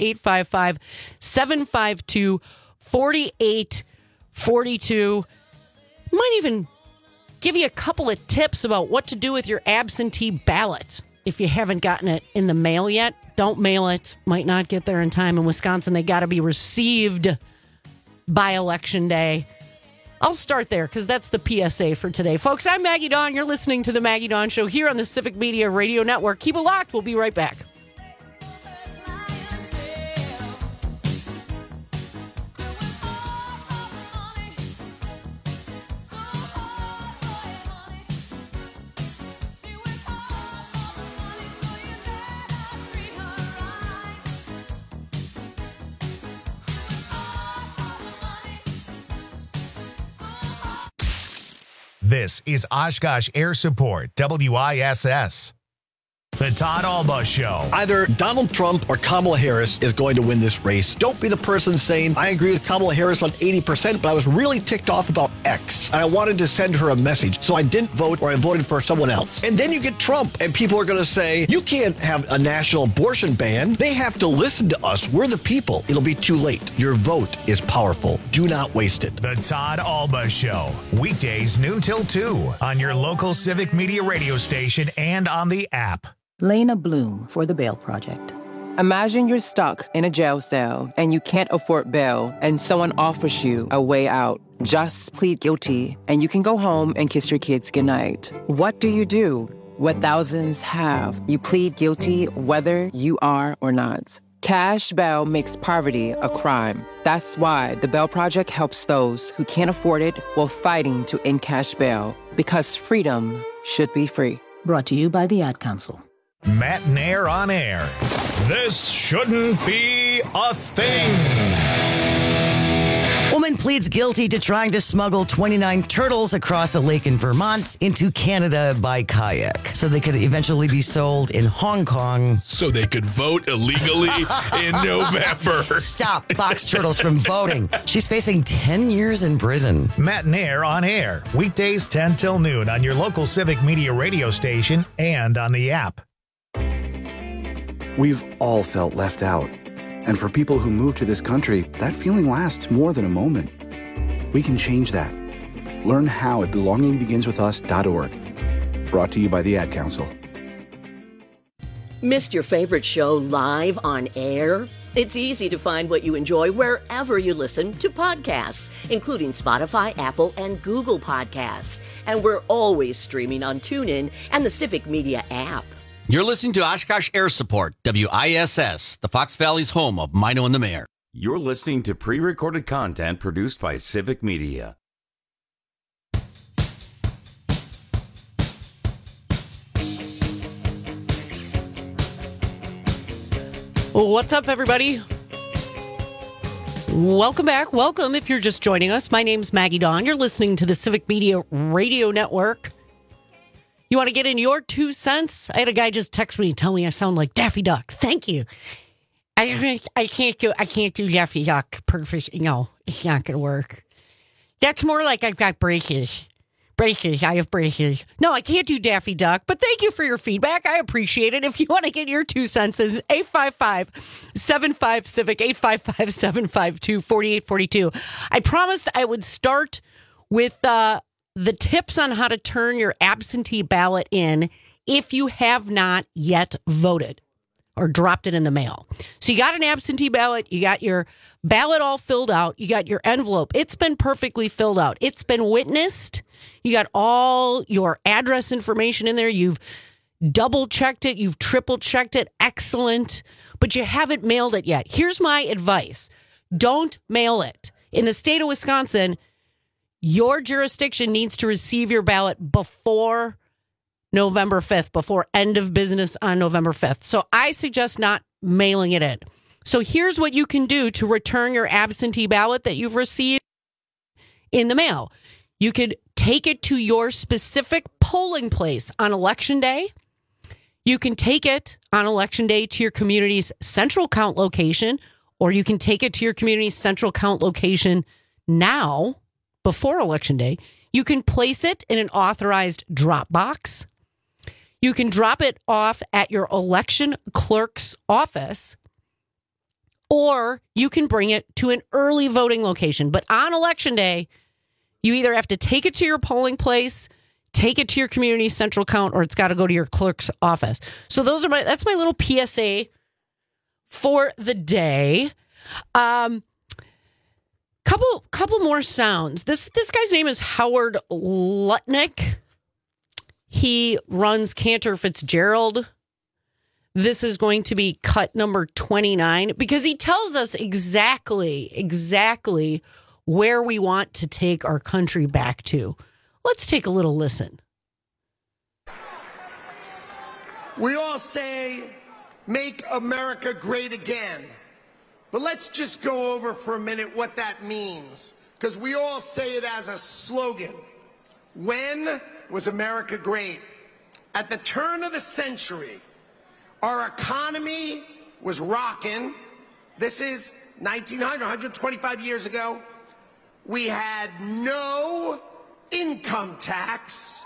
855-752-4842. Might even give you a couple of tips about what to do with your absentee ballot. If you haven't gotten it in the mail yet, don't mail it. Might not get there in time. In Wisconsin, they got to be received by Election Day. I'll start there because that's the PSA for today. Folks, I'm Maggie Dawn. You're listening to The Maggie Dawn Show here on the Civic Media Radio Network. Keep it locked. We'll be right back. This is Oshkosh Air Support, WISS. The Todd Alba Show. Either Donald Trump or Kamala Harris is going to win this race. Don't be the person saying, I agree with Kamala Harris on 80%, but I was really ticked off about X. And I wanted to send her a message, so I didn't vote or I voted for someone else. And then you get Trump, and people are going to say, you can't have a national abortion ban. They have to listen to us. We're the people. It'll be too late. Your vote is powerful. Do not waste it. The Todd Alba Show. Weekdays noon till 2 on your local Civic Media radio station and on the app. Lena Bloom for the Bail Project. Imagine you're stuck in a jail cell and you can't afford bail and someone offers you a way out. Just plead guilty and you can go home and kiss your kids goodnight. What do? What thousands have. You plead guilty whether you are or not. Cash bail makes poverty a crime. That's why the Bail Project helps those who can't afford it while fighting to end cash bail. Because freedom should be free. Brought to you by the Ad Council. Matt Nair on air. This shouldn't be a thing. Woman pleads guilty to trying to smuggle 29 turtles across a lake in Vermont into Canada by kayak so they could eventually be sold in Hong Kong. So they could vote illegally in November. Stop box turtles from voting. She's facing 10 years in prison. Matt Nair on air. Weekdays 10 till noon on your local Civic Media radio station and on the app. We've all felt left out. And for people who move to this country, that feeling lasts more than a moment. We can change that. Learn how at belongingbeginswithus.org. Brought to you by the Ad Council. Missed your favorite show live on air? It's easy to find what you enjoy wherever you listen to podcasts, including Spotify, Apple, and Google Podcasts. And we're always streaming on TuneIn and the Civic Media app. You're listening to Oshkosh Air Support, WISS, the Fox Valley's home of Mino and the Mayor. You're listening to pre-recorded content produced by Civic Media. What's up, everybody? Welcome back. Welcome if you're just joining us. My name's Maggie Dawn. You're listening to the Civic Media Radio Network. You want to get in your 2 cents? I had a guy just text me and tell me I sound like Daffy Duck. Thank you. I can't do Daffy Duck perfect. No, it's not going to work. That's more like I've got braces. I have braces. No, I can't do Daffy Duck, but thank you for your feedback. I appreciate it. If you want to get your 2 cents, it's 855-75-CIVIC, 855-752-4842. I promised I would start with the tips on how to turn your absentee ballot in if you have not yet voted or dropped it in the mail. So you got an absentee ballot, you got your ballot all filled out, you got your envelope. It's been perfectly filled out. It's been witnessed. You got all your address information in there. You've double checked it. You've triple checked it. Excellent. But you haven't mailed it yet. Here's my advice. Don't mail it. In the state of Wisconsin, your jurisdiction needs to receive your ballot before November 5th, before end of business on November 5th. So I suggest not mailing it in. So here's what you can do to return your absentee ballot that you've received in the mail. You could take it to your specific polling place on Election Day. You can take it on Election Day to your community's central count location, or you can take it to your community's central count location now, before Election Day. You can place it in an authorized drop box. You can drop it off at your election clerk's office, or you can bring it to an early voting location. But on Election Day, you either have to take it to your polling place, take it to your community central count, or it's got to go to your clerk's office. So that's my little PSA for the day. Couple more sounds. This guy's name is Howard Lutnick. He runs Cantor Fitzgerald. This is going to be cut number 29 because he tells us exactly where we want to take our country back to. Let's take a little listen. We all say, make America great again. But let's just go over for a minute what that means, because we all say it as a slogan. When was America great? At the turn of the century, Our economy was rocking. This is 1900, 125 years ago. We had no income tax.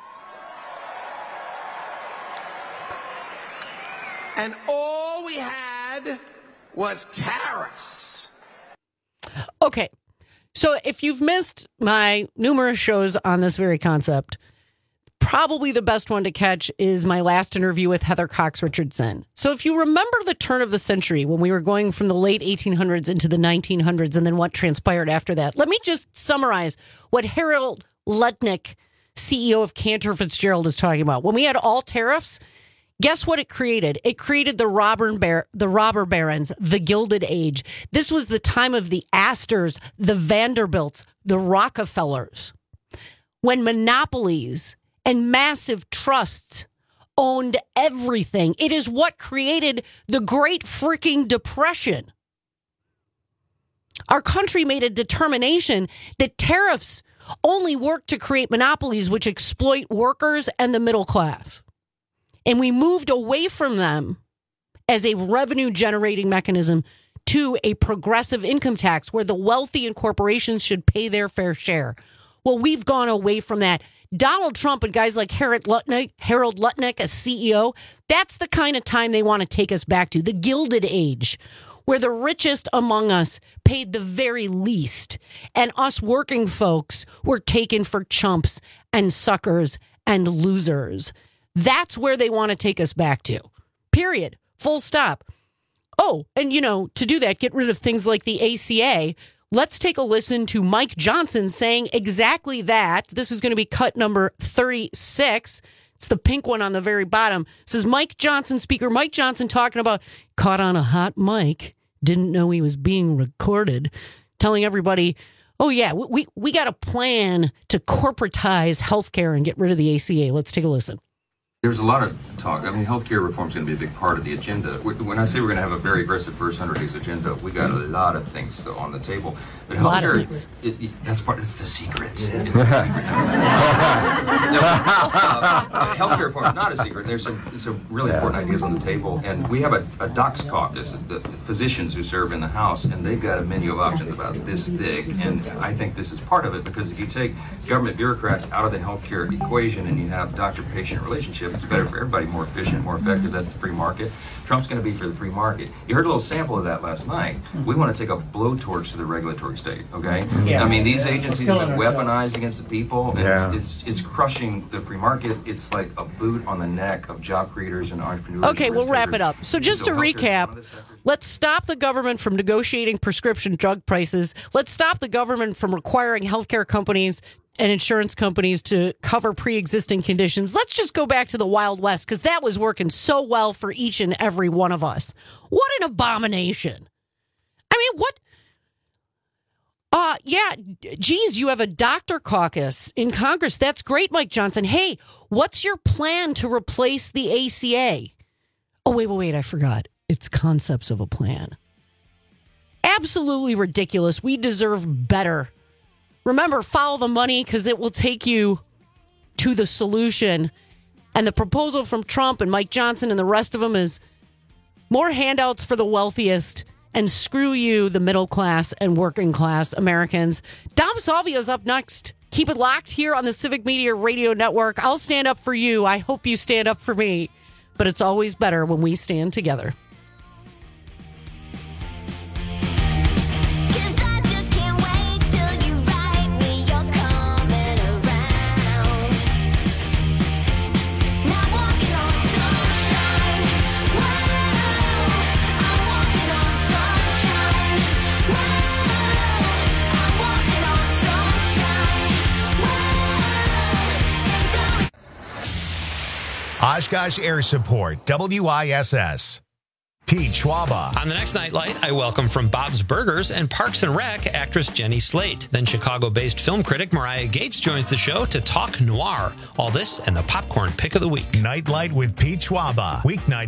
And all we had was tariffs. Okay. So if you've missed my numerous shows on this very concept, probably the best one to catch is my last interview with Heather Cox Richardson. So if you remember the turn of the century when we were going from the late 1800s into the 1900s and then what transpired after that, let me just summarize what Harold Lutnick, CEO of Cantor Fitzgerald, is talking about. When we had all tariffs, guess what it created? It created the robber barons, the Gilded Age. This was the time of the Astors, the Vanderbilts, the Rockefellers, when monopolies and massive trusts owned everything. It is what created the Great Freaking Depression. Our country made a determination that tariffs only work to create monopolies which exploit workers and the middle class. And we moved away from them as a revenue-generating mechanism to a progressive income tax where the wealthy and corporations should pay their fair share. Well, we've gone away from that. Donald Trump and guys like Harold Lutnick, as CEO, that's the kind of time they want to take us back to, the Gilded Age, where the richest among us paid the very least, and us working folks were taken for chumps and suckers and losers. That's where they want to take us back to. Period. Full stop. Oh, and to do that, get rid of things like the ACA. Let's take a listen to Mike Johnson saying exactly that. This is going to be cut number 36. It's the pink one on the very bottom. It says Mike Johnson, Speaker Mike Johnson, talking about caught on a hot mic, didn't know he was being recorded, telling everybody, oh, yeah, we got a plan to corporatize healthcare and get rid of the ACA. Let's take a listen. There's a lot of talk. I mean, healthcare reform is going to be a big part of the agenda. When I say we're going to have a very aggressive first 100 days agenda, we got a lot of things still on the table. But healthcare, that's part. It's the secret. It's the secret. Healthcare reform is not a secret. There's some really important ideas on the table, and we have a docs caucus, the physicians who serve in the House, and they've got a menu of options about this thick. And I think this is part of it because if you take government bureaucrats out of the healthcare equation and you have doctor-patient relationship, it's better for everybody, more efficient, more effective. That's the free market. Trump's going to be for the free market. You heard a little sample of that last night. We want to take a blowtorch to the regulatory state, okay? Yeah. I mean, these agencies have been weaponized against the people, and it's crushing the free market. It's like a boot on the neck of job creators and entrepreneurs. Okay, we'll wrap it up. So just to recap, let's stop the government from negotiating prescription drug prices. Let's stop the government from requiring healthcare companies and insurance companies to cover pre-existing conditions. Let's just go back to the Wild West because that was working so well for each and every one of us. What an abomination. I mean, what? Geez, you have a doctor caucus in Congress. That's great, Mike Johnson. Hey, what's your plan to replace the ACA? Oh, wait, I forgot. It's concepts of a plan. Absolutely ridiculous. We deserve better. Remember, follow the money because it will take you to the solution. And the proposal from Trump and Mike Johnson and the rest of them is more handouts for the wealthiest and screw you, the middle class and working class Americans. Dom Salvio's up next. Keep it locked here on the Civic Media Radio Network. I'll stand up for you. I hope you stand up for me. But it's always better when we stand together. Oshkosh Air Support, WISS. Pete Schwaba. On the next Nightlight, I welcome from Bob's Burgers and Parks and Rec actress Jenny Slate. Then Chicago-based film critic Mariah Gates joins the show to talk noir. All this and the popcorn pick of the week. Nightlight with Pete Schwaba. Weeknight